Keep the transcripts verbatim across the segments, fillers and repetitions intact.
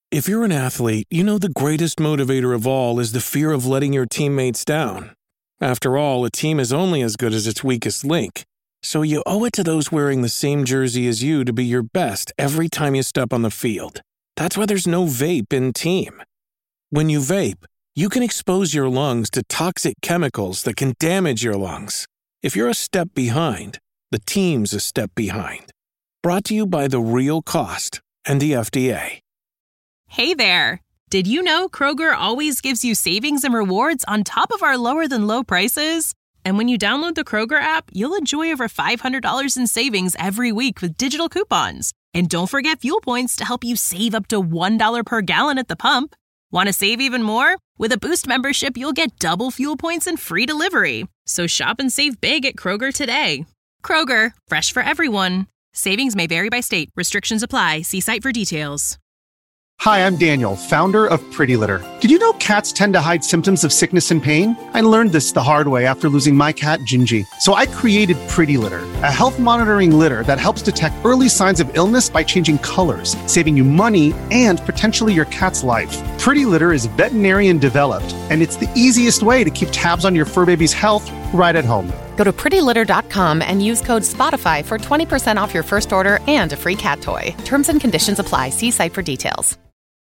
If you're an athlete, you know the greatest motivator of all is the fear of letting your teammates down. After all, a team is only as good as its weakest link. So you owe it to those wearing the same jersey as you to be your best every time you step on the field. That's why there's no vape in team. When you vape, you can expose your lungs to toxic chemicals that can damage your lungs. If you're a step behind, the team's a step behind. Brought to you by The Real Cost and the F D A. Hey there! Did you know Kroger always gives you savings and rewards on top of our lower-than-low prices? And when you download the Kroger app, you'll enjoy over five hundred dollars in savings every week with digital coupons. And don't forget fuel points to help you save up to one dollar per gallon at the pump. Want to save even more? With a Boost membership, you'll get double fuel points and free delivery. So shop and save big at Kroger today. Kroger, fresh for everyone. Savings may vary by state. Restrictions apply. See site for details. Hi, I'm Daniel, founder of Pretty Litter. Did you know cats tend to hide symptoms of sickness and pain? I learned this the hard way after losing my cat, Gingy. So I created Pretty Litter, a health monitoring litter that helps detect early signs of illness by changing colors, saving you money and potentially your cat's life. Pretty Litter is veterinarian developed, and it's the easiest way to keep tabs on your fur baby's health right at home. Go to pretty litter dot com and use code SPOTIFY for twenty percent off your first order and a free cat toy. Terms and conditions apply. See site for details.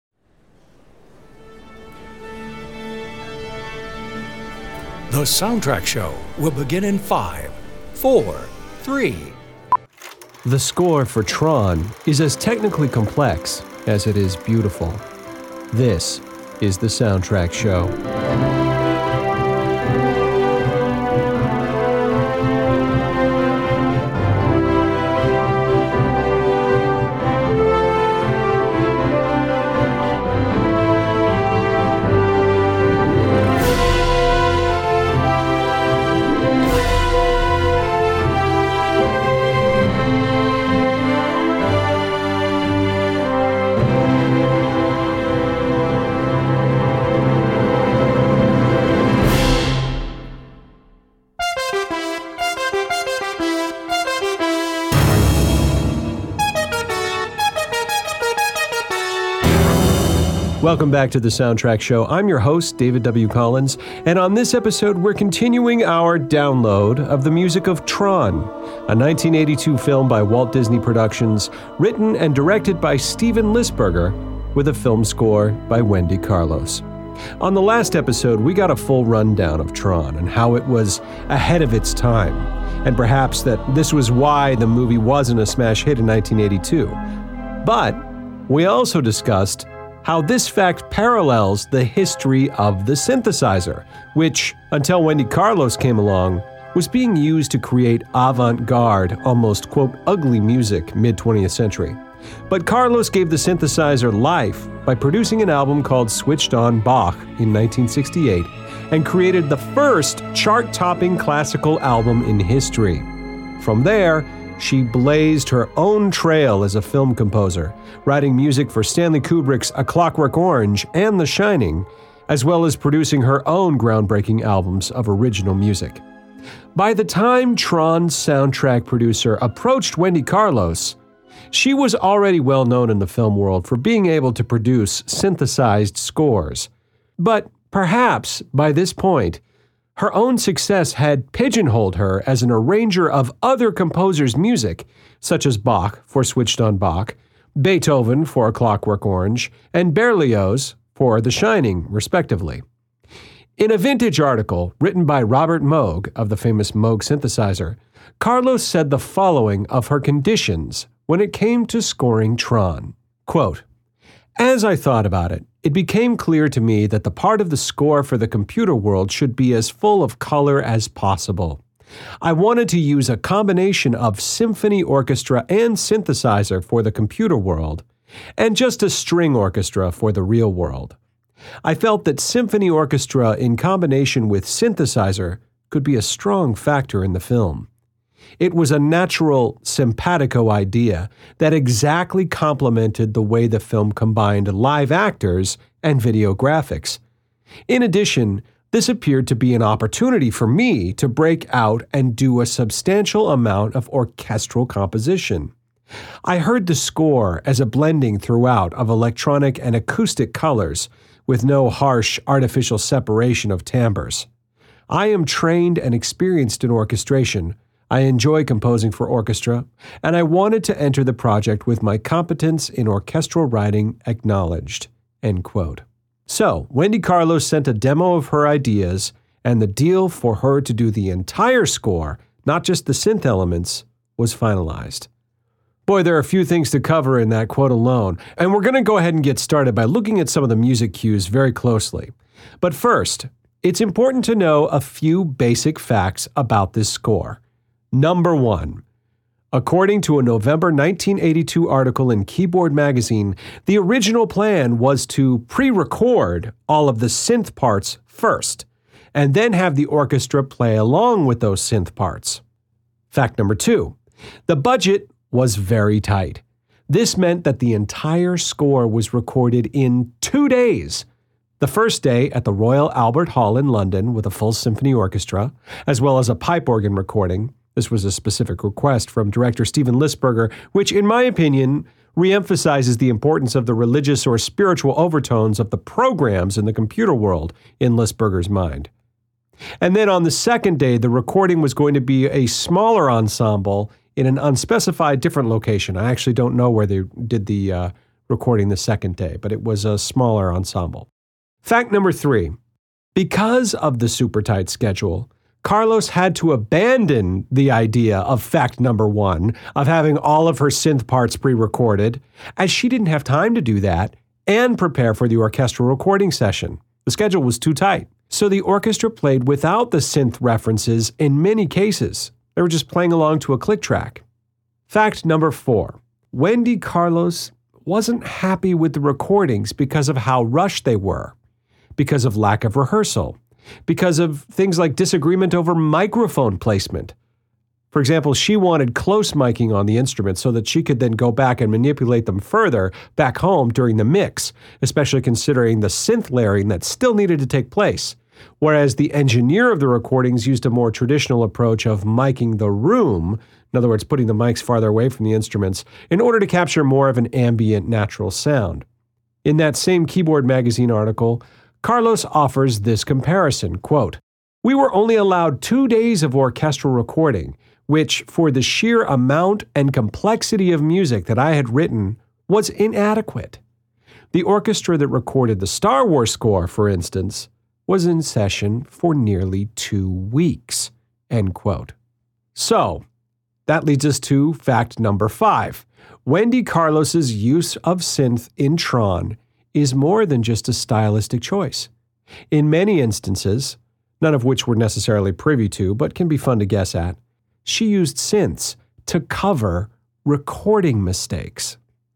The Soundtrack Show will begin in five, four, three. The score for Tron is as technically complex as it is beautiful. This is The Soundtrack Show. Welcome back to The Soundtrack Show. I'm your host, David W. Collins, and on this episode, we're continuing our download of the music of Tron, a nineteen eighty-two film by Walt Disney Productions, written and directed by Steven Lisberger, with a film score by Wendy Carlos. On the last episode, we got a full rundown of Tron and how it was ahead of its time, and perhaps that this was why the movie wasn't a smash hit in nineteen eighty-two. But we also discussed how this fact parallels the history of the synthesizer, which, until Wendy Carlos came along, was being used to create avant-garde, almost, quote, ugly music mid-twentieth century. But Carlos gave the synthesizer life by producing an album called Switched On Bach in nineteen sixty-eight and created the first chart-topping classical album in history. From there, she blazed her own trail as a film composer, writing music for Stanley Kubrick's A Clockwork Orange and The Shining, as well as producing her own groundbreaking albums of original music. By the time Tron's soundtrack producer approached Wendy Carlos, she was already well known in the film world for being able to produce synthesized scores. But perhaps, by this point, her own success had pigeonholed her as an arranger of other composers' music, such as Bach for Switched On Bach, Beethoven for A Clockwork Orange, and Berlioz for The Shining, respectively. In a vintage article written by Robert Moog of the famous Moog synthesizer, Carlos said the following of her conditions when it came to scoring Tron. Quote, "As I thought about it, it became clear to me that the part of the score for the computer world should be as full of color as possible. I wanted to use a combination of symphony orchestra and synthesizer for the computer world, and just a string orchestra for the real world. I felt that symphony orchestra in combination with synthesizer could be a strong factor in the film. It was a natural simpatico idea that exactly complemented the way the film combined live actors and video graphics. In addition, this appeared to be an opportunity for me to break out and do a substantial amount of orchestral composition. I heard the score as a blending throughout of electronic and acoustic colors with no harsh artificial separation of timbres. I am trained and experienced in orchestration. I enjoy composing for orchestra, and I wanted to enter the project with my competence in orchestral writing acknowledged." End quote. So, Wendy Carlos sent a demo of her ideas, and the deal for her to do the entire score, not just the synth elements, was finalized. Boy, there are a few things to cover in that quote alone, and we're going to go ahead and get started by looking at some of the music cues very closely. But first, it's important to know a few basic facts about this score. Number one, according to a November nineteen eighty-two article in Keyboard Magazine, the original plan was to pre-record all of the synth parts first, and then have the orchestra play along with those synth parts. Fact number two, the budget was very tight. This meant that the entire score was recorded in two days. The first day at the Royal Albert Hall in London with a full symphony orchestra, as well as a pipe organ recording. This was a specific request from director Steven Lisberger, which, in my opinion, reemphasizes the importance of the religious or spiritual overtones of the programs in the computer world in Lisberger's mind. And then on the second day, the recording was going to be a smaller ensemble in an unspecified different location. I actually don't know where they did the uh, recording the second day, but it was a smaller ensemble. Fact number three, because of the super tight schedule, Carlos had to abandon the idea of fact number one, of having all of her synth parts pre-recorded, as she didn't have time to do that and prepare for the orchestral recording session. The schedule was too tight. So the orchestra played without the synth references in many cases. They were just playing along to a click track. Fact number four, Wendy Carlos wasn't happy with the recordings because of how rushed they were, because of lack of rehearsal, because of things like disagreement over microphone placement. For example, she wanted close miking on the instruments so that she could then go back and manipulate them further back home during the mix, especially considering the synth layering that still needed to take place. Whereas the engineer of the recordings used a more traditional approach of miking the room, in other words, putting the mics farther away from the instruments, in order to capture more of an ambient, natural sound. In that same Keyboard Magazine article, Carlos offers this comparison, quote, "We were only allowed two days of orchestral recording, which, for the sheer amount and complexity of music that I had written, was inadequate. The orchestra that recorded the Star Wars score, for instance, was in session for nearly two weeks." End quote. So, that leads us to fact number five. Wendy Carlos's use of synth in Tron is more than just a stylistic choice. In many instances, none of which we're necessarily privy to, but can be fun to guess at, she used synths to cover recording mistakes.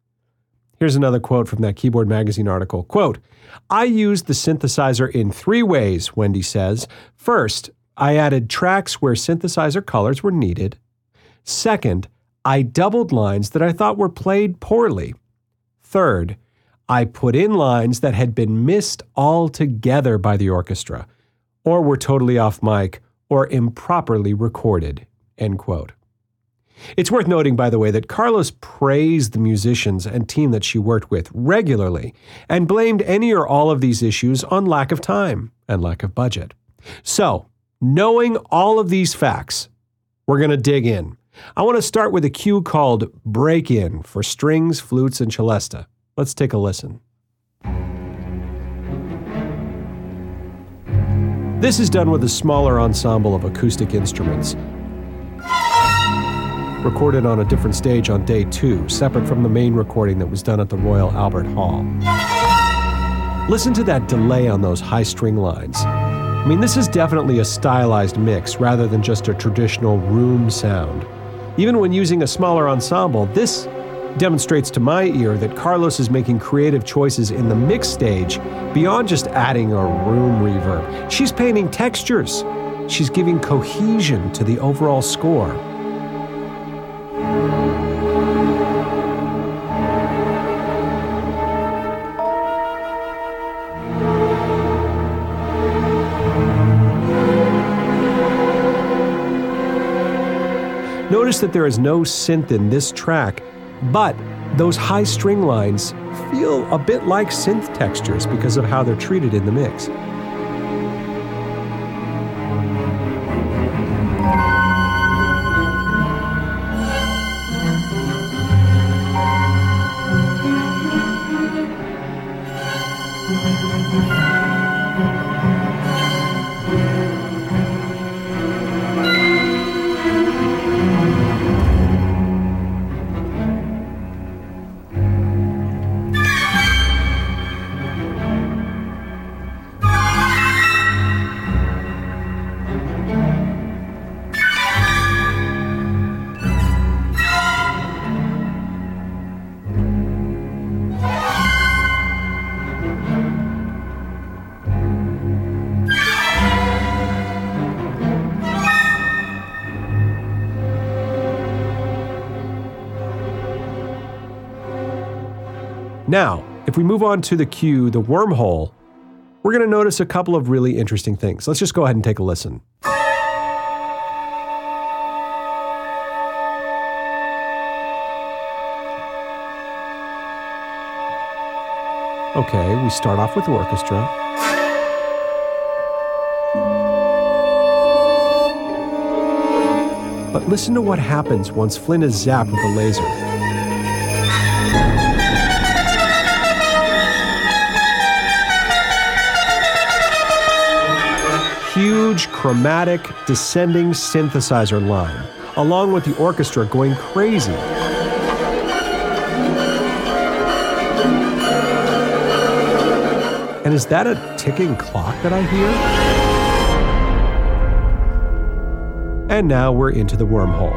Here's another quote from that Keyboard Magazine article. Quote, "I used the synthesizer in three ways," Wendy says. "First, I added tracks where synthesizer colors were needed. Second, I doubled lines that I thought were played poorly. Third, I put in lines that had been missed altogether by the orchestra, or were totally off mic, or improperly recorded." End quote. It's worth noting, by the way, that Carlos praised the musicians and team that she worked with regularly and blamed any or all of these issues on lack of time and lack of budget. So, knowing all of these facts, we're going to dig in. I want to start with a cue called Break In for strings, flutes, and celesta. Let's take a listen. This is done with a smaller ensemble of acoustic instruments, recorded on a different stage on day two, separate from the main recording that was done at the Royal Albert Hall. Listen to that delay on those high string lines. I mean, this is definitely a stylized mix rather than just a traditional room sound. Even when using a smaller ensemble, this demonstrates to my ear that Carlos is making creative choices in the mix stage beyond just adding a room reverb. She's painting textures. She's giving cohesion to the overall score. Notice that there is no synth in this track But those high string lines feel a bit like synth textures because of how they're treated in the mix. Now, if we move on to the cue, the wormhole, we're going to notice a couple of really interesting things. Let's just go ahead and take a listen. Okay, we start off with the orchestra. But listen to what happens once Flynn is zapped with a laser. Huge, chromatic, descending synthesizer line, along with the orchestra going crazy. And is that a ticking clock that I hear? And now we're into the wormhole.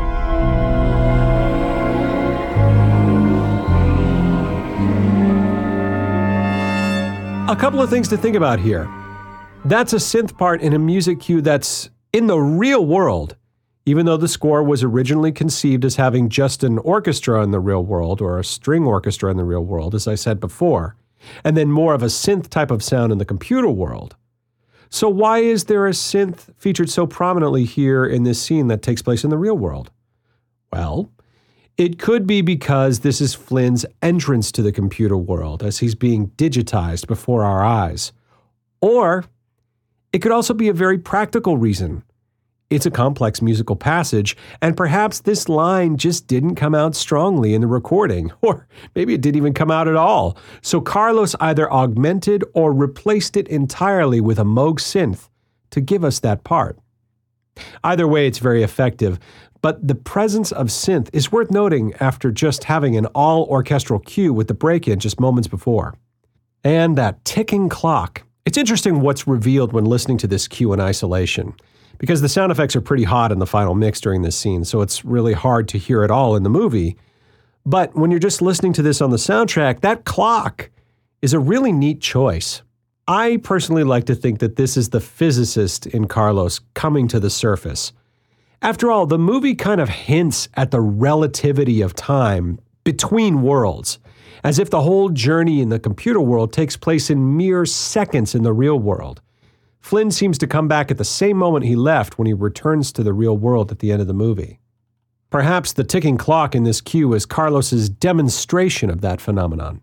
A couple of things to think about here. That's a synth part in a music cue that's in the real world, even though the score was originally conceived as having just an orchestra in the real world, or a string orchestra in the real world, as I said before, and then more of a synth type of sound in the computer world. So why is there a synth featured so prominently here in this scene that takes place in the real world? Well, it could be because this is Flynn's entrance to the computer world as he's being digitized before our eyes. Or it could also be a very practical reason. It's a complex musical passage, and perhaps this line just didn't come out strongly in the recording, or maybe it didn't even come out at all. So Carlos either augmented or replaced it entirely with a Moog synth to give us that part. Either way, it's very effective, but the presence of synth is worth noting after just having an all-orchestral cue with the break-in just moments before. And that ticking clock. It's interesting what's revealed when listening to this cue in isolation, because the sound effects are pretty hot in the final mix during this scene, so it's really hard to hear it all in the movie. But when you're just listening to this on the soundtrack, that clock is a really neat choice. I personally like to think that this is the physicist in Carlos coming to the surface. After all, the movie kind of hints at the relativity of time between worlds, as if the whole journey in the computer world takes place in mere seconds in the real world. Flynn seems to come back at the same moment he left when he returns to the real world at the end of the movie. Perhaps the ticking clock in this cue is Carlos's demonstration of that phenomenon.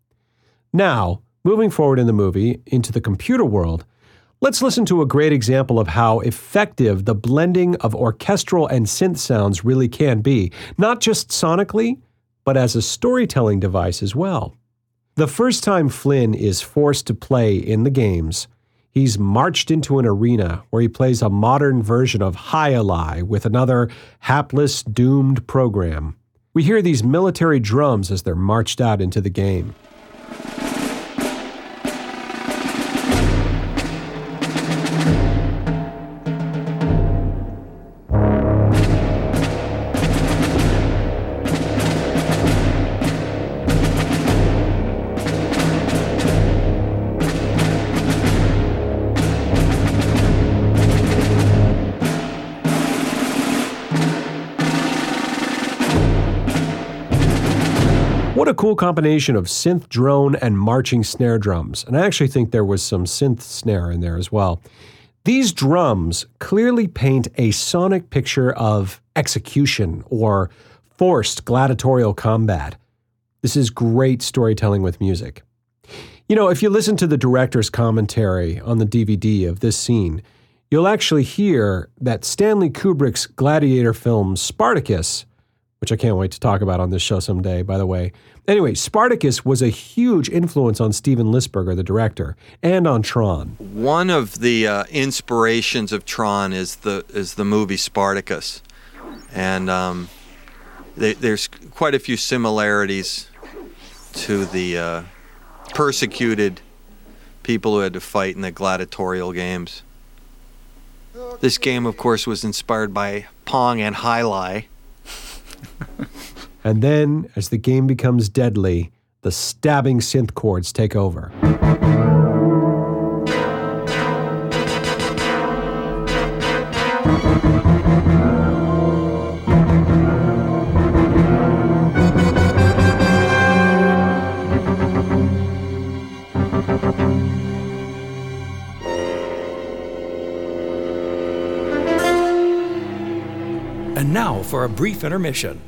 Now, moving forward in the movie into the computer world, let's listen to a great example of how effective the blending of orchestral and synth sounds really can be, not just sonically, but as a storytelling device as well. The first time Flynn is forced to play in the games, he's marched into an arena where he plays a modern version of Hi-Li with another hapless, doomed program. We hear these military drums as they're marched out into the game. What a cool combination of synth drone and marching snare drums. And I actually think there was some synth snare in there as well. These drums clearly paint a sonic picture of execution or forced gladiatorial combat. This is great storytelling with music. You know, if you listen to the director's commentary on the D V D of this scene, you'll actually hear that Stanley Kubrick's gladiator film Spartacus, which I can't wait to talk about on this show someday, by the way. Anyway, Spartacus was a huge influence on Steven Lisberger, the director, and on Tron. One of the uh, inspirations of Tron is the is the movie Spartacus, and um, they, there's quite a few similarities to the uh, persecuted people who had to fight in the gladiatorial games. This game, of course, was inspired by Pong and High-Lie. And then, as the game becomes deadly, the stabbing synth chords take over. And now for a brief intermission.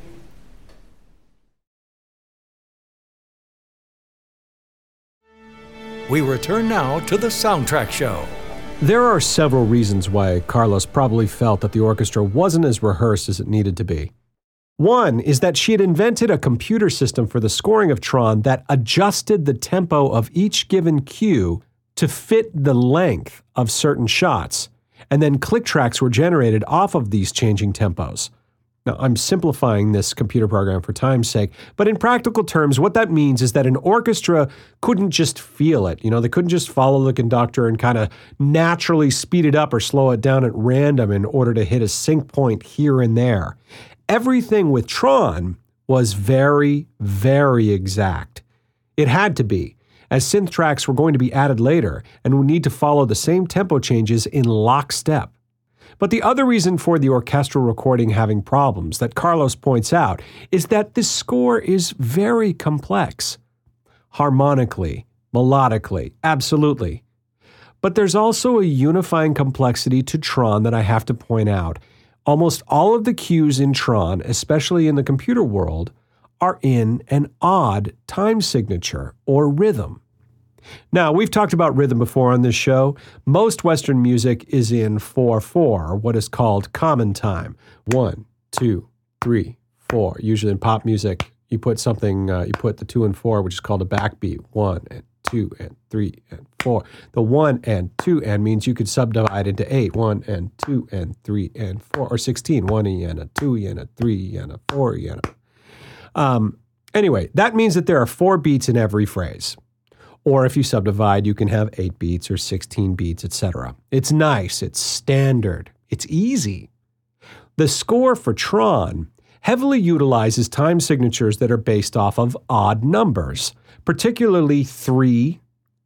We return now to the Soundtrack Show. There are several reasons why Carlos probably felt that the orchestra wasn't as rehearsed as it needed to be. One is that she had invented a computer system for the scoring of Tron that adjusted the tempo of each given cue to fit the length of certain shots, and then click tracks were generated off of these changing tempos. Now, I'm simplifying this computer program for time's sake, but in practical terms, what that means is that an orchestra couldn't just feel it. You know, they couldn't just follow the conductor and kind of naturally speed it up or slow it down at random in order to hit a sync point here and there. Everything with Tron was very, very exact. It had to be, as synth tracks were going to be added later and would need to follow the same tempo changes in lockstep. But the other reason for the orchestral recording having problems that Carlos points out is that this score is very complex. Harmonically, melodically, absolutely. But there's also a unifying complexity to Tron that I have to point out. Almost all of the cues in Tron, especially in the computer world, are in an odd time signature or rhythm. Now, we've talked about rhythm before on this show. Most Western music is in four four, or what is called common time. One, two, three, four. Usually in pop music, you put something, uh, you put the two and four, which is called a backbeat. One and two and three and four. The one and two and means you could subdivide into eight. One and two and three and four, or sixteen. One and a two and a three and a four and a. Um, anyway, that means that there are four beats in every phrase. Or if you subdivide, you can have eight beats or sixteen beats, et cetera. It's nice, it's standard, it's easy. The score for Tron heavily utilizes time signatures that are based off of odd numbers, particularly three,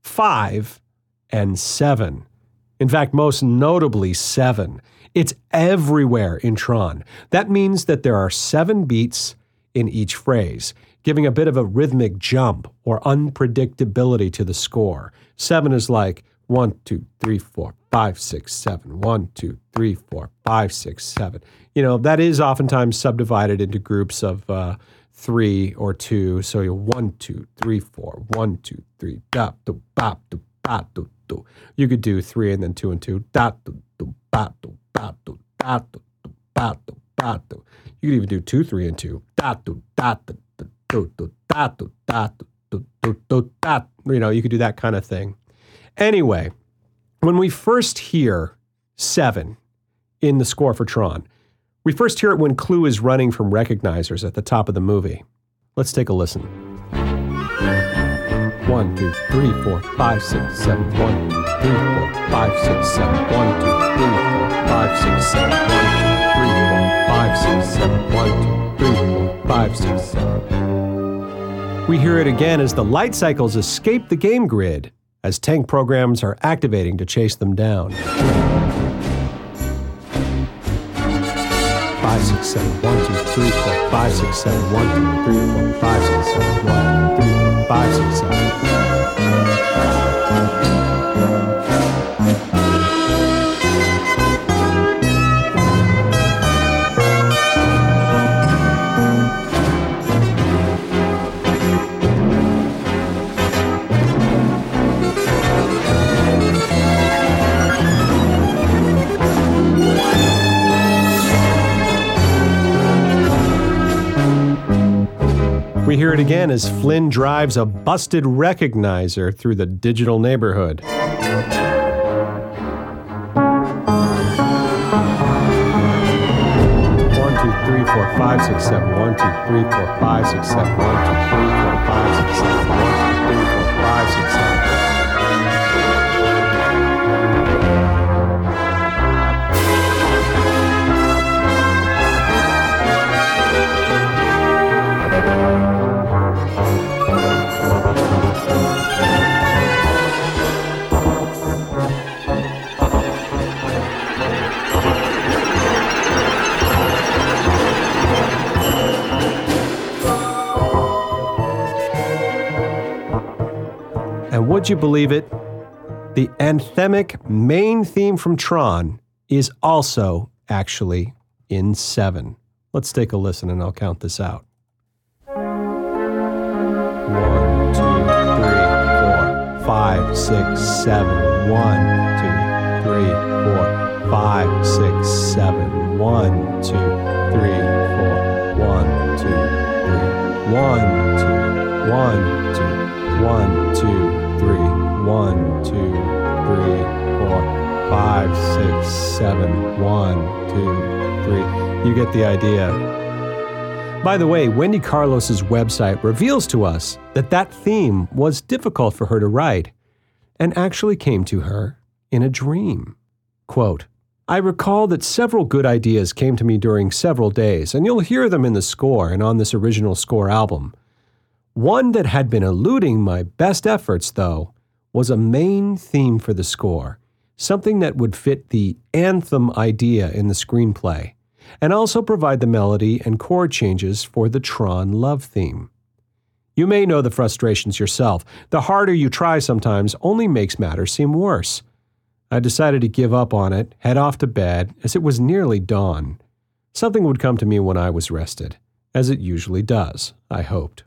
five, and seven. In fact, most notably seven. It's everywhere in Tron. That means that there are seven beats in each phrase, giving a bit of a rhythmic jump or unpredictability to the score. Seven is like one, two, three, four, five, six, seven. One, two, three, four, five, six, seven. You know, that is oftentimes subdivided into groups of uh, three or two. So you're one, two, three, four, one, two, three, da, do, ba, do, ba, do, do. You could do three and then two and two. Da, do, do, ba, do, ba, do, da, do, do, ba, do, ba, do. You could even do two, three, and two. Da, do, da, do. Do, do, da, do, da, do, do, do, da. You know, you could do that kind of thing. Anyway, when we first hear seven in the score for Tron, we first hear it when Clue is running from recognizers at the top of the movie. Let's take a listen. One, two, three, four, five, six, seven. One, two, three, four, five, six, seven. One, two, three, four, five, six, seven. One, two, three, four, five, six, seven. One, two, three, four, five, six, seven. We hear it again as the light cycles escape the game grid, as tank programs are activating to chase them down. Five, six, seven, one, two, three, four, five, six, seven, one, two, three, four, five, six, seven, one, two, three, four, five, six, seven. hear it again as Flynn drives a busted recognizer through the digital neighborhood. One, two, three, four, five, six, seven. One, two, three, four, five, six, seven. One, two, three, four, five, six, seven. One, two, three, four, five, six, seven. And would you believe it? The anthemic main theme from Tron is also actually in seven. Let's take a listen and I'll count this out. One, two, three, four, five, six, seven. One, two, three, four, five, six, seven. One, two, three, four. One, two, three. One, two, one, two, one, two, three. One, two, three, four, five, six, seven. One, two, three. You get the idea. By the way, Wendy Carlos's website reveals to us that that theme was difficult for her to write and actually came to her in a dream. Quote, I recall that several good ideas came to me during several days, and you'll hear them in the score and on this original score album. One that had been eluding my best efforts, though, was a main theme for the score, something that would fit the anthem idea in the screenplay, and also provide the melody and chord changes for the Tron love theme. You may know the frustrations yourself. The harder you try sometimes only makes matters seem worse. I decided to give up on it, head off to bed, as it was nearly dawn. Something would come to me when I was rested, as it usually does, I hoped.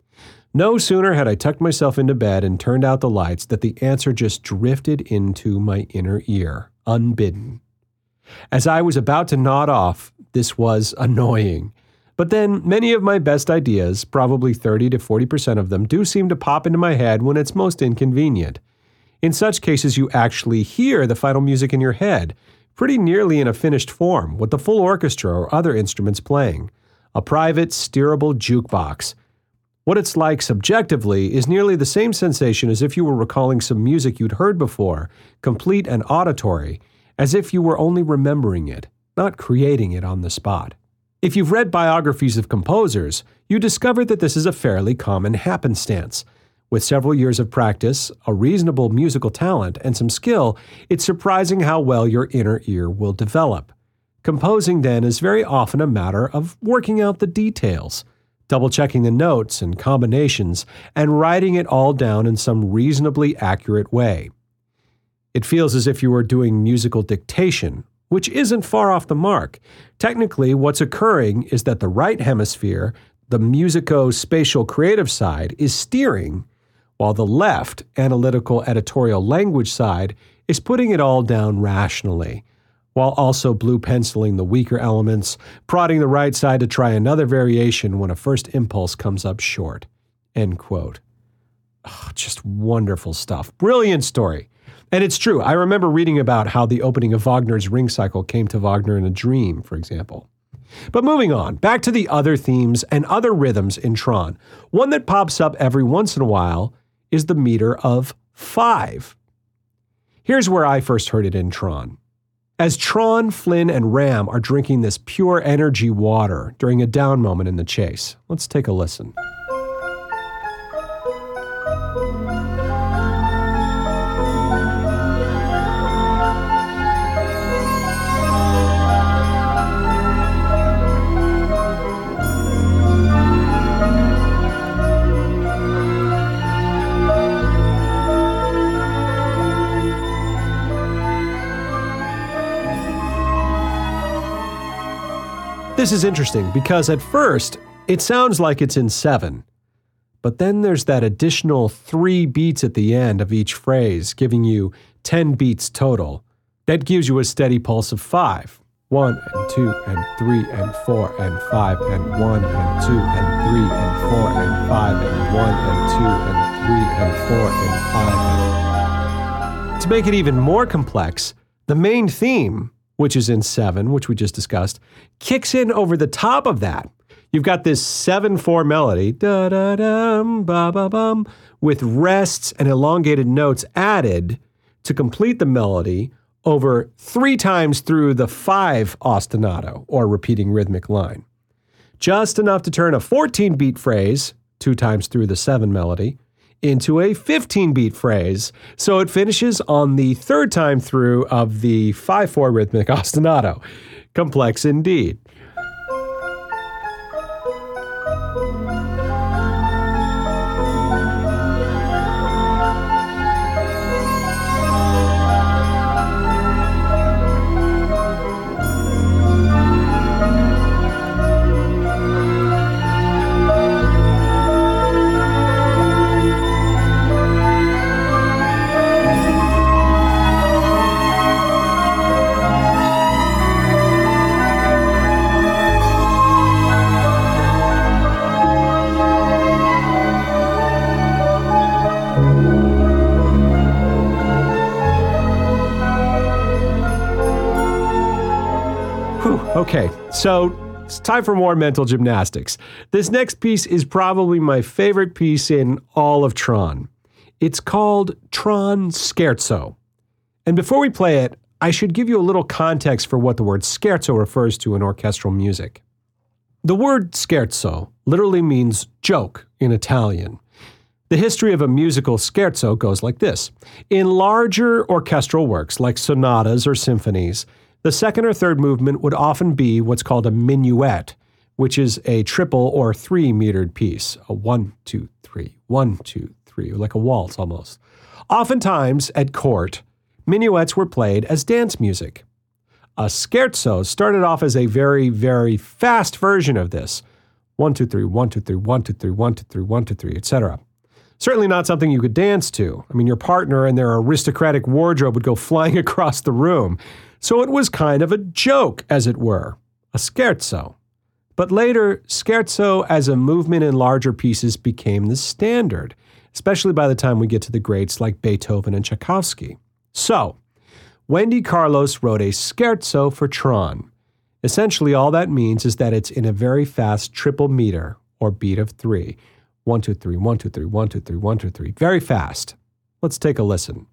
No sooner had I tucked myself into bed and turned out the lights that the answer just drifted into my inner ear, unbidden. As I was about to nod off, this was annoying. But then many of my best ideas, probably thirty to forty percent of them, do seem to pop into my head when it's most inconvenient. In such cases, you actually hear the final music in your head, pretty nearly in a finished form, with the full orchestra or other instruments playing. A private, steerable jukebox. What it's like subjectively is nearly the same sensation as if you were recalling some music you'd heard before, complete and auditory, as if you were only remembering it, not creating it on the spot. If you've read biographies of composers, you discover that this is a fairly common happenstance. With several years of practice, a reasonable musical talent, and some skill, it's surprising how well your inner ear will develop. Composing, then, is very often a matter of working out the details, double-checking the notes and combinations, and writing it all down in some reasonably accurate way. It feels as if you were doing musical dictation, which isn't far off the mark. Technically, what's occurring is that the right hemisphere, the musico-spatial creative side, is steering, while the left, analytical editorial language side, is putting it all down rationally, while also blue-penciling the weaker elements, prodding the right side to try another variation when a first impulse comes up short. End quote. Oh, just wonderful stuff. Brilliant story. And it's true. I remember reading about how the opening of Wagner's Ring Cycle came to Wagner in a dream, for example. But moving on, back to the other themes and other rhythms in Tron. One that pops up every once in a while is the meter of five. Here's where I first heard it in Tron. As Tron, Flynn, and Ram are drinking this pure energy water during a down moment in the chase. Let's take a listen. This is interesting because at first, it sounds like it's in seven. But then there's that additional three beats at the end of each phrase, giving you ten beats total. That gives you a steady pulse of five, one and two and three and four and five and one and two and three and four and five and one and two and three and four and five. And... To make it even more complex, the main theme, which is in seven, which we just discussed, kicks in over the top of that. You've got this seven four melody, da-da-dum, ba-ba-bum, with rests and elongated notes added to complete the melody over three times through the five ostinato, or repeating rhythmic line. Just enough to turn a fourteen-beat phrase, two times through the seven melody, into a fifteen-beat phrase, so it finishes on the third time through of the five four rhythmic ostinato. Complex indeed. Okay, so it's time for more mental gymnastics. This next piece is probably my favorite piece in all of Tron. It's called Tron Scherzo. And before we play it, I should give you a little context for what the word scherzo refers to in orchestral music. The word scherzo literally means joke in Italian. The history of a musical scherzo goes like this. In larger orchestral works like sonatas or symphonies, the second or third movement would often be what's called a minuet, which is a triple or three-metered piece. A one, two, three, one, two, three, like a waltz almost. Oftentimes, at court, minuets were played as dance music. A scherzo started off as a very, very fast version of this. One, two, three, one, two, three, one, two, three, one, two, three, one, two, three, et cetera. Certainly not something you could dance to. I mean, your partner and their aristocratic wardrobe would go flying across the room. So it was kind of a joke, as it were, a scherzo. But later, scherzo as a movement in larger pieces became the standard, especially by the time we get to the greats like Beethoven and Tchaikovsky. So, Wendy Carlos wrote a scherzo for Tron. Essentially, all that means is that it's in a very fast triple meter, or beat of three. One, two, three, one, two, three, one, two, three, one, two, three. Very fast. Let's take a listen.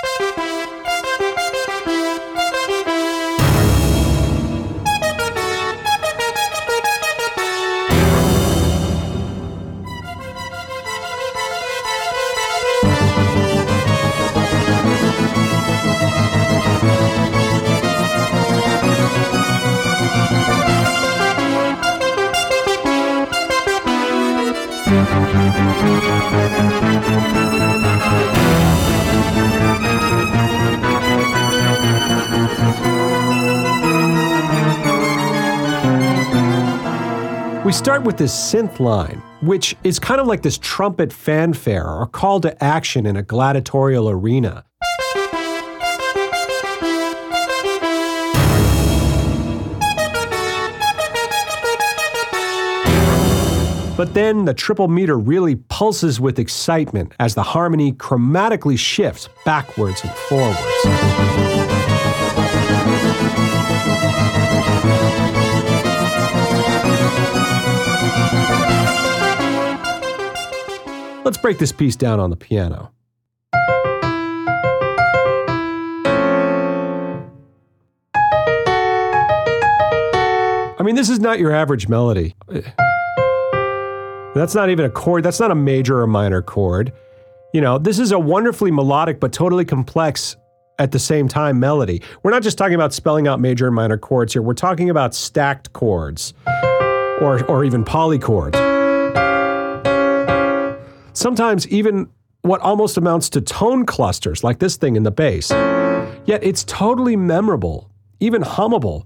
We start with this synth line, which is kind of like this trumpet fanfare or call to action in a gladiatorial arena. But then the triple meter really pulses with excitement as the harmony chromatically shifts backwards and forwards. Let's break this piece down on the piano. I mean, this is not your average melody. That's not even a chord. That's not a major or minor chord. You know, this is a wonderfully melodic but totally complex at the same time melody. We're not just talking about spelling out major and minor chords here. We're talking about stacked chords or, or even polychords. Sometimes even what almost amounts to tone clusters, like this thing in the bass. Yet it's totally memorable, even hummable.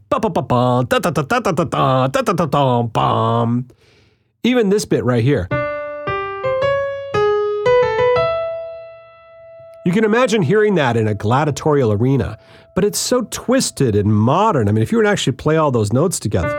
Even this bit right here. You can imagine hearing that in a gladiatorial arena, but it's so twisted and modern. I mean, if you were to actually play all those notes together.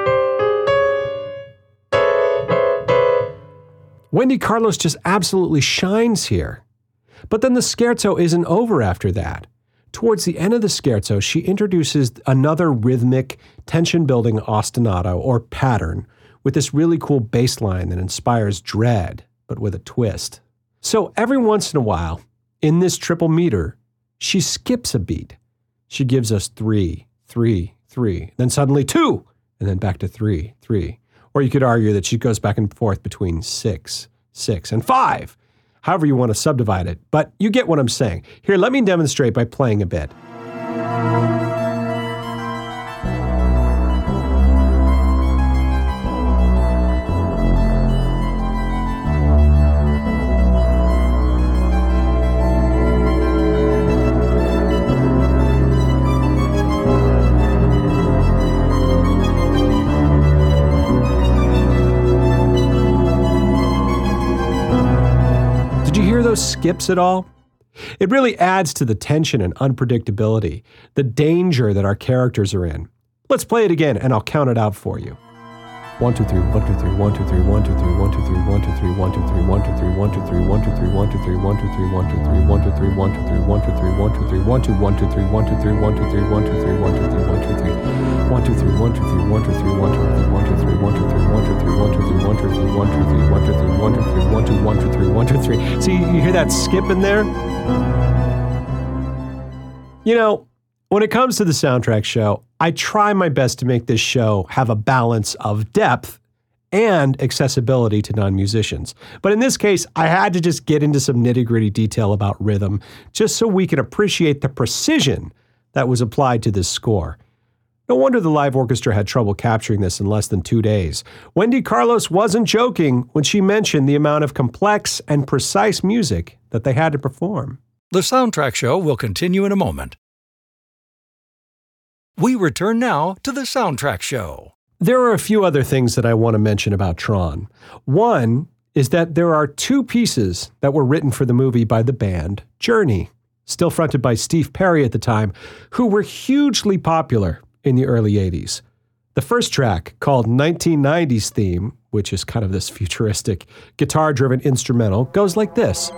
Wendy Carlos just absolutely shines here. But then the scherzo isn't over after that. Towards the end of the scherzo, she introduces another rhythmic, tension-building ostinato or pattern with this really cool bass line that inspires dread, but with a twist. So every once in a while, in this triple meter, she skips a beat. She gives us three, three, three, then suddenly two, and then back to three, three. Or you could argue that she goes back and forth between six, six, and five. However you want to subdivide it. But you get what I'm saying. Here, let me demonstrate by playing a bit. Those skips at all? It really adds to the tension and unpredictability, the danger that our characters are in. Let's play it again and I'll count it out for you. One, two, three, one, two, three, one, two, three, one, two, three, one, two, three, one, two, three, one, two, three, one, two, three, one, two, three, one, two, three, one, two, three, one, two, three, one, two, three, one, two, three, one, two, three, one, two, three, one, two, three, one, two, one, two, three, one, two, three, one, two, three, one, two, three, one, two, three, one, two, three, one, two, three, one, two, three, one, two, three, one, two, three, one, two, three, one, two, three, one, two, three, one, two, three, one, two, three, one, two, three, one, two, three, one, two, three, one, two, one, two, three, one, two, three. See, you hear that skip in there? You know, when it comes to the soundtrack show, I try my best to make this show have a balance of depth and accessibility to non-musicians. But in this case, I had to just get into some nitty-gritty detail about rhythm, just so we can appreciate the precision that was applied to this score. No wonder the live orchestra had trouble capturing this in less than two days. Wendy Carlos wasn't joking when she mentioned the amount of complex and precise music that they had to perform. The Soundtrack Show will continue in a moment. We return now to the Soundtrack Show. There are a few other things that I want to mention about Tron. One is that there are two pieces that were written for the movie by the band Journey, still fronted by Steve Perry at the time, who were hugely popular in the early eighties. The first track, called nineteen nineties Theme, which is kind of this futuristic guitar-driven instrumental, goes like this.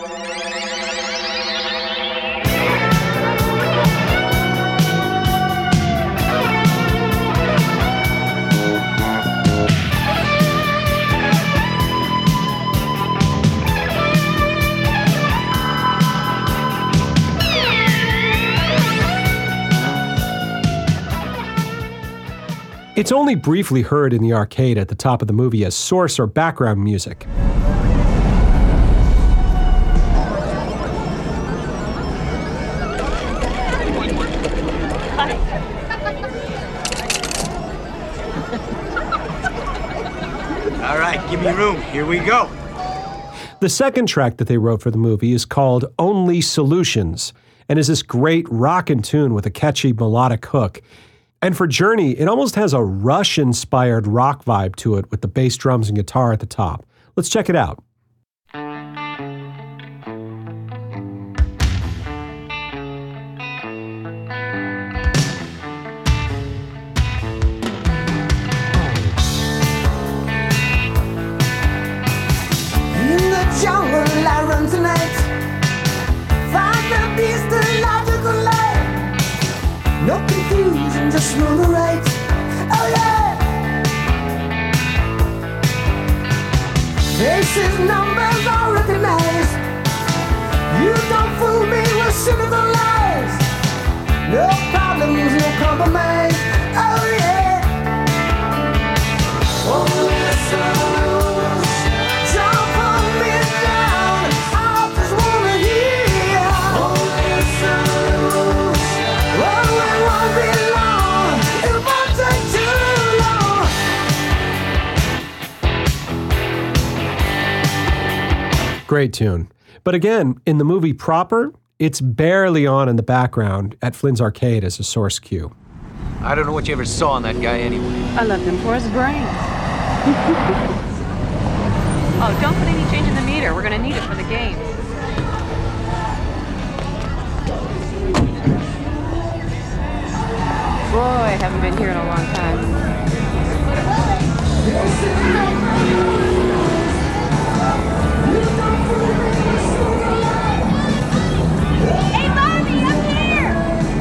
It's only briefly heard in the arcade at the top of the movie as source or background music. All right, give me room. Here we go. The second track that they wrote for the movie is called Only Solutions and is this great rockin' tune with a catchy melodic hook. And for Journey, it almost has a Rush-inspired rock vibe to it with the bass drums and guitar at the top. Let's check it out. In the jungle I run tonight. Find the beast of logical life. No confusion, just know the right. Oh yeah. Faces, numbers, all recognized. You don't fool me with cynical lies. No problems, no compromise. Oh yeah. Oh listen. Don't pull me down. I just wanna hear. Oh listen. Great tune. But again, in the movie proper, it's barely on in the background at Flynn's Arcade as a source cue. I don't know what you ever saw in that guy anyway. I left him for his brains. Oh, don't put any change in the meter. We're going to need it for the game. I haven't been here in a long time. Hey, Bobby, up here!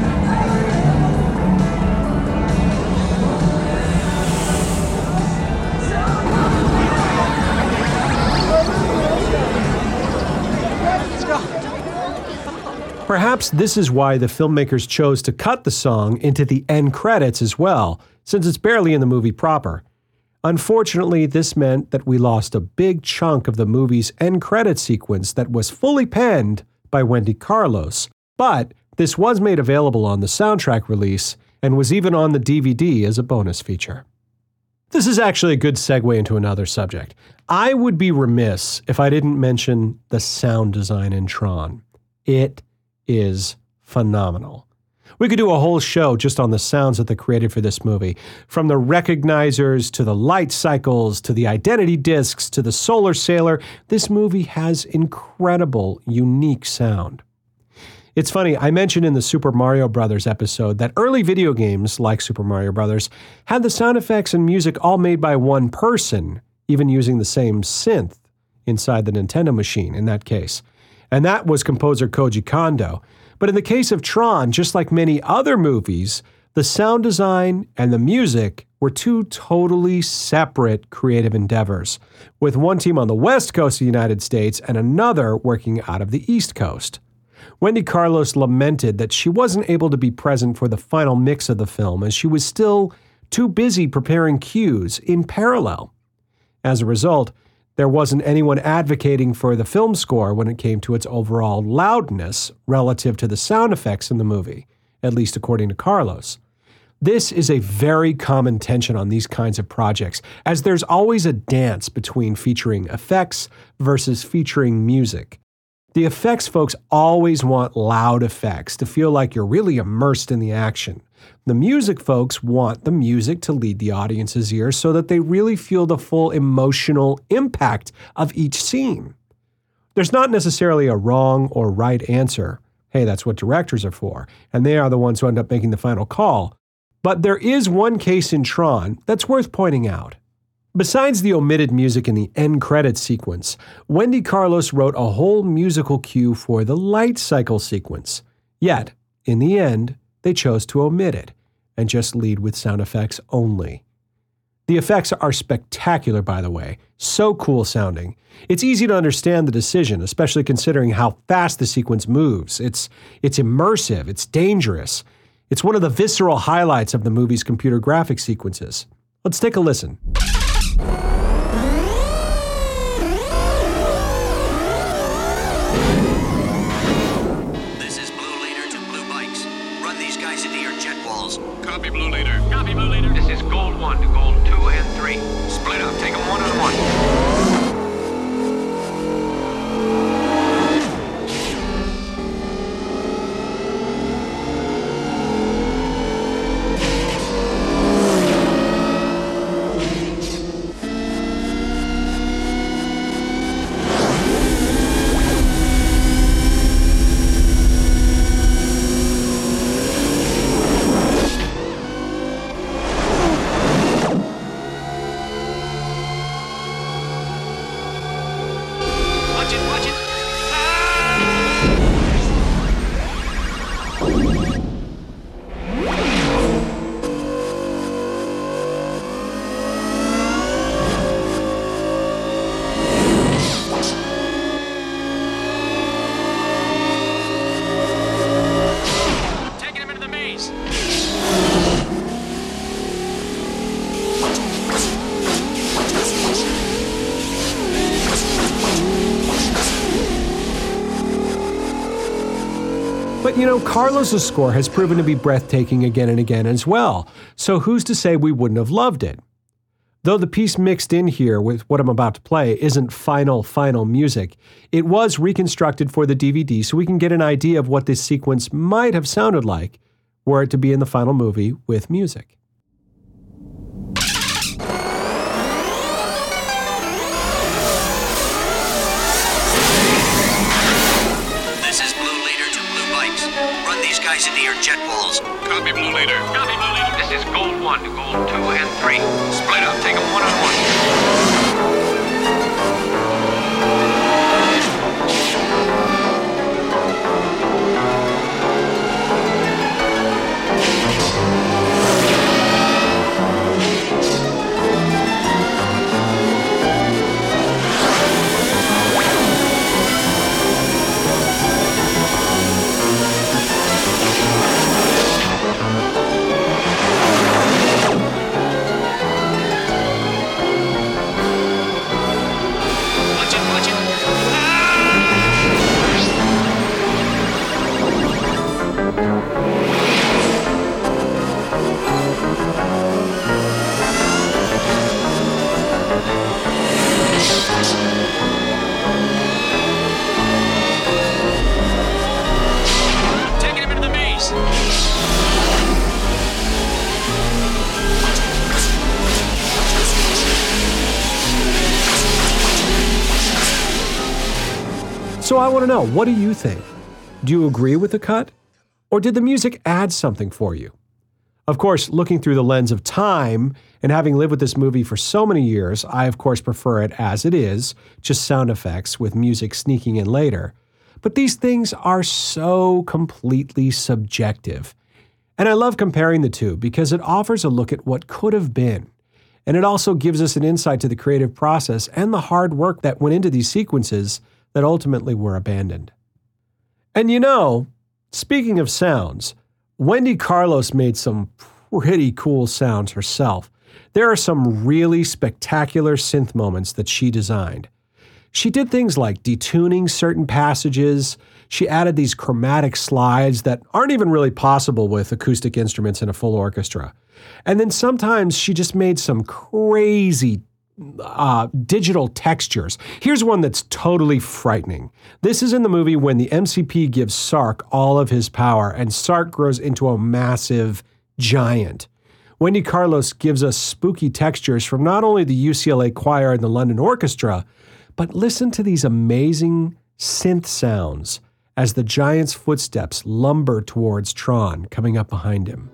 Perhaps this is why the filmmakers chose to cut the song into the end credits as well, since it's barely in the movie proper. Unfortunately, this meant that we lost a big chunk of the movie's end credit sequence that was fully penned by Wendy Carlos, but this was made available on the soundtrack release and was even on the D V D as a bonus feature. This is actually a good segue into another subject. I would be remiss if I didn't mention the sound design in Tron. It is phenomenal. We could do a whole show just on the sounds that they created for this movie. From the recognizers, to the light cycles, to the identity discs, to the solar sailor, this movie has incredible, unique sound. It's funny, I mentioned in the Super Mario Brothers episode that early video games, like Super Mario Brothers, had the sound effects and music all made by one person, even using the same synth inside the Nintendo machine in that case. And that was composer Koji Kondo. But in the case of Tron, just like many other movies, the sound design and the music were two totally separate creative endeavors, with one team on the West Coast of the United States and another working out of the East Coast. Wendy Carlos lamented that she wasn't able to be present for the final mix of the film as she was still too busy preparing cues in parallel. As a result, there wasn't anyone advocating for the film score when it came to its overall loudness relative to the sound effects in the movie, at least according to Carlos. This is a very common tension on these kinds of projects, as there's always a dance between featuring effects versus featuring music. The effects folks always want loud effects to feel like you're really immersed in the action. The music folks want the music to lead the audience's ears so that they really feel the full emotional impact of each scene. There's not necessarily a wrong or right answer. Hey, that's what directors are for, and they are the ones who end up making the final call. But there is one case in Tron that's worth pointing out. Besides the omitted music in the end credits sequence, Wendy Carlos wrote a whole musical cue for the light cycle sequence. Yet, in the end, they chose to omit it and just lead with sound effects only. The effects are spectacular, by the way, so cool sounding. It's easy to understand the decision, especially considering how fast the sequence moves. It's, it's immersive, it's dangerous. It's one of the visceral highlights of the movie's computer graphic sequences. Let's take a listen. This is Blue Leader to Blue Bikes. Run these guys into your jet walls. Copy, Blue Leader. Copy, Blue Leader. This is Gold one to Gold two and three. Split up. Take them one on one. But you know, Carlos's score has proven to be breathtaking again and again as well, so who's to say we wouldn't have loved it? Though the piece mixed in here with what I'm about to play isn't final, final music, it was reconstructed for the D V D so we can get an idea of what this sequence might have sounded like were it to be in the final movie with music. This is Blue Leader to Blue Bikes. Run Run these guys into your jet balls. Copy, Blue Leader. Copy, Blue Leader. This is Gold One to Gold Two and Three. Split up. Take them one on one. Taking him into the maze. So I want to know, what do you think? Do you agree with the cut? Or did the music add something for you? Of course, looking through the lens of time and having lived with this movie for so many years, I of course prefer it as it is, just sound effects with music sneaking in later. But these things are so completely subjective. And I love comparing the two because it offers a look at what could have been. And it also gives us an insight to the creative process and the hard work that went into these sequences that ultimately were abandoned. And you know, speaking of sounds, Wendy Carlos made some pretty cool sounds herself. There are some really spectacular synth moments that she designed. She did things like detuning certain passages. She added these chromatic slides that aren't even really possible with acoustic instruments in a full orchestra. And then sometimes she just made some crazy Uh, digital textures. Here's one that's totally frightening. This is in the movie when the M C P gives Sark all of his power and Sark grows into a massive giant. Wendy Carlos gives us spooky textures from not only the U C L A Choir and the London Orchestra, but listen to these amazing synth sounds as the giant's footsteps lumber towards Tron coming up behind him.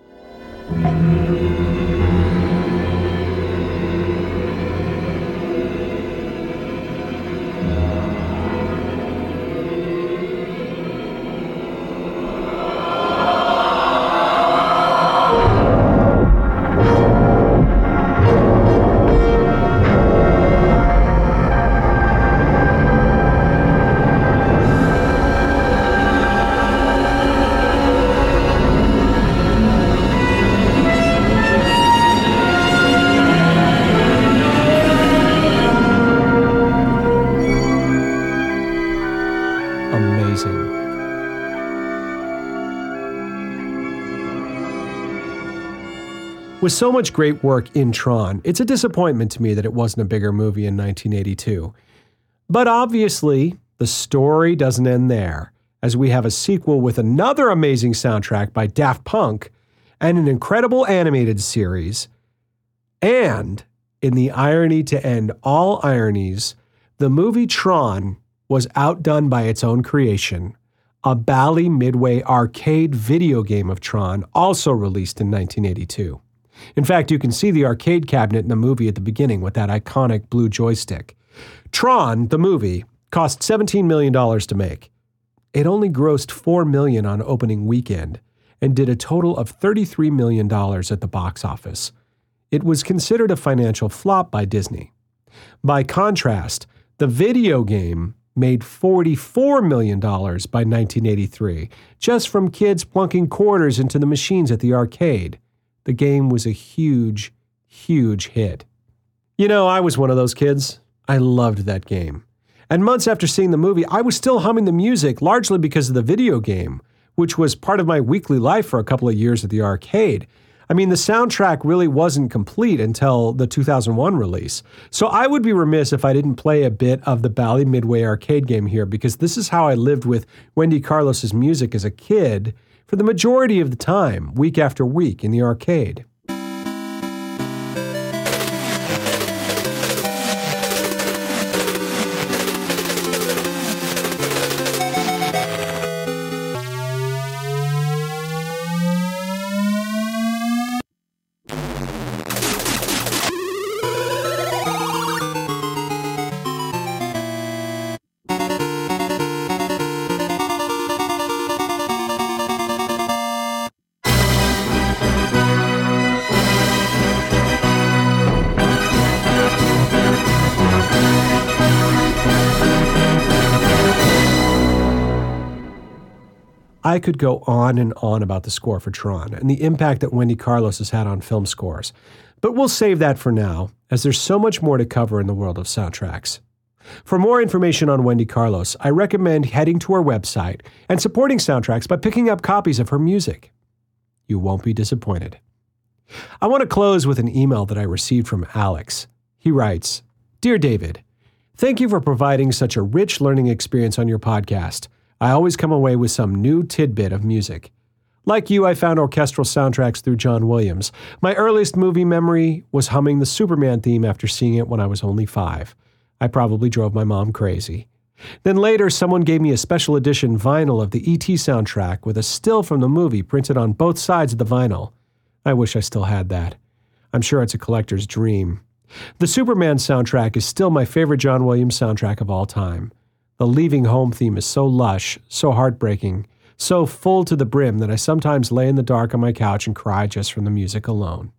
With so much great work in Tron, it's a disappointment to me that it wasn't a bigger movie in nineteen eighty-two. But obviously, the story doesn't end there, as we have a sequel with another amazing soundtrack by Daft Punk and an incredible animated series. And, in the irony to end all ironies, the movie Tron was outdone by its own creation, a Bally Midway arcade video game of Tron, also released in nineteen eighty-two. In fact, you can see the arcade cabinet in the movie at the beginning with that iconic blue joystick. Tron, the movie, cost seventeen million dollars to make. It only grossed four million dollars on opening weekend and did a total of thirty-three million dollars at the box office. It was considered a financial flop by Disney. By contrast, the video game made forty-four million dollars by nineteen eighty-three, just from kids plunking quarters into the machines at the arcade. The game was a huge, huge hit. You know, I was one of those kids. I loved that game. And months after seeing the movie, I was still humming the music, largely because of the video game, which was part of my weekly life for a couple of years at the arcade. I mean, the soundtrack really wasn't complete until the two thousand one release. So I would be remiss if I didn't play a bit of the Bally Midway arcade game here, because this is how I lived with Wendy Carlos's music as a kid for the majority of the time, week after week in the arcade. I could go on and on about the score for Tron and the impact that Wendy Carlos has had on film scores, but we'll save that for now, as there's so much more to cover in the world of soundtracks. For more information on Wendy Carlos, I recommend heading to her website and supporting Soundtracks by picking up copies of her music. You won't be disappointed. I want to close with an email that I received from Alex. He writes, "Dear David, thank you for providing such a rich learning experience on your podcast. I always come away with some new tidbit of music. Like you, I found orchestral soundtracks through John Williams. My earliest movie memory was humming the Superman theme after seeing it when I was only five. I probably drove my mom crazy. Then later, someone gave me a special edition vinyl of the E T soundtrack with a still from the movie printed on both sides of the vinyl. I wish I still had that. I'm sure it's a collector's dream. The Superman soundtrack is still my favorite John Williams soundtrack of all time. The Leaving Home theme is so lush, so heartbreaking, so full to the brim that I sometimes lay in the dark on my couch and cry just from the music alone.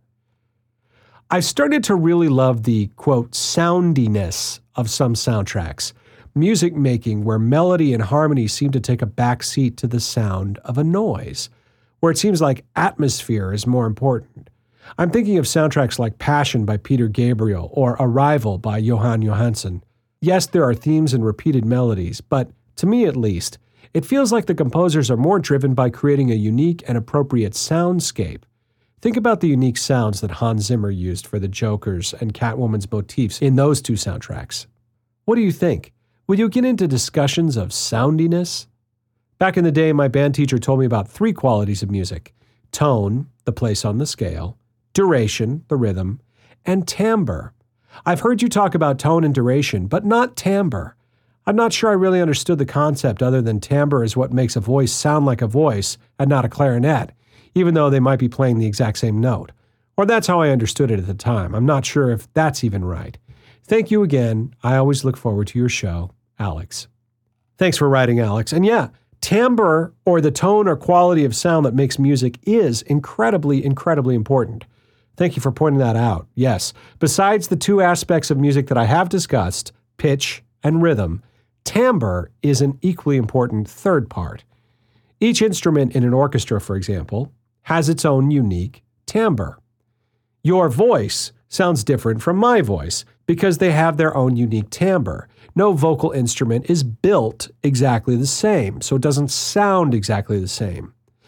I've started to really love the, quote, soundiness of some soundtracks, music making where melody and harmony seem to take a back seat to the sound of a noise, where it seems like atmosphere is more important. I'm thinking of soundtracks like Passion by Peter Gabriel or Arrival by Johan Johansson. Yes, there are themes and repeated melodies, but to me at least, it feels like the composers are more driven by creating a unique and appropriate soundscape. Think about the unique sounds that Hans Zimmer used for the Joker's and Catwoman's motifs in those two soundtracks. What do you think? Will you get into discussions of soundiness? Back in the day, my band teacher told me about three qualities of music: tone, the place on the scale, duration, the rhythm, and timbre. I've heard you talk about tone and duration, but not timbre. I'm not sure I really understood the concept other than timbre is what makes a voice sound like a voice and not a clarinet, even though they might be playing the exact same note. Or that's how I understood it at the time. I'm not sure if that's even right. Thank you again. I always look forward to your show, Alex." Thanks for writing, Alex. And yeah, timbre, or the tone or quality of sound that makes music, is incredibly, incredibly important. Thank you for pointing that out. Yes, besides the two aspects of music that I have discussed, pitch and rhythm, timbre is an equally important third part. Each instrument in an orchestra, for example, has its own unique timbre. Your voice sounds different from my voice because they have their own unique timbre. No vocal instrument is built exactly the same, so it doesn't sound exactly the same.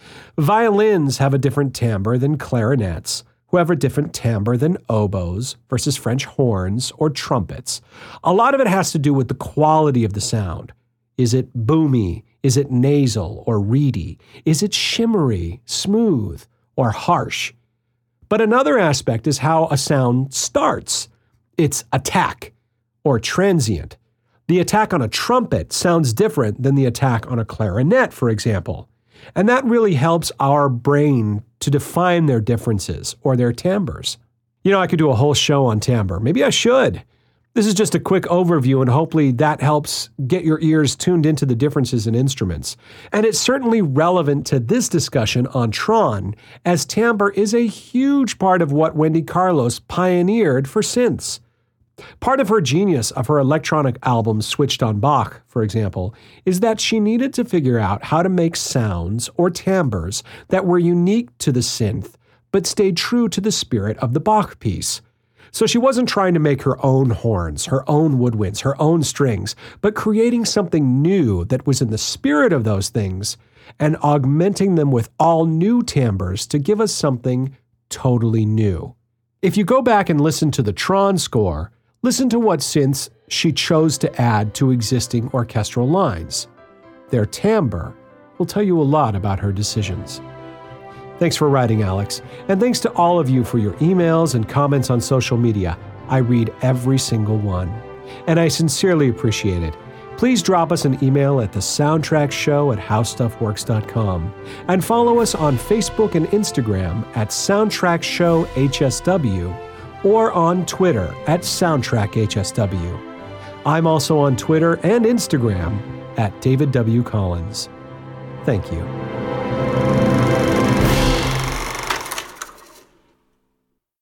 Violins have a different timbre than clarinets, who have a different timbre than oboes versus French horns or trumpets. A lot of it has to do with the quality of the sound. Is it boomy? Is it nasal or reedy? Is it shimmery, smooth, or harsh? But another aspect is how a sound starts. It's attack or transient. The attack on a trumpet sounds different than the attack on a clarinet, for example. And that really helps our brain to define their differences or their timbres. You know, I could do a whole show on timbre. Maybe I should. This is just a quick overview, and hopefully that helps get your ears tuned into the differences in instruments. And it's certainly relevant to this discussion on Tron, as timbre is a huge part of what Wendy Carlos pioneered for synths. Part of her genius of her electronic album Switched on Bach, for example, is that she needed to figure out how to make sounds or timbres that were unique to the synth, but stayed true to the spirit of the Bach piece. So she wasn't trying to make her own horns, her own woodwinds, her own strings, but creating something new that was in the spirit of those things and augmenting them with all new timbres to give us something totally new. If you go back and listen to the Tron score, listen to what synths she chose to add to existing orchestral lines. Their timbre will tell you a lot about her decisions. Thanks for writing, Alex, and thanks to all of you for your emails and comments on social media. I read every single one, and I sincerely appreciate it. Please drop us an email at the soundtrack show at how stuff works dot com and follow us on Facebook and Instagram at Soundtrack Show H S W or on Twitter at Soundtrack H S W. I'm also on Twitter and Instagram at David W. Collins. Thank you.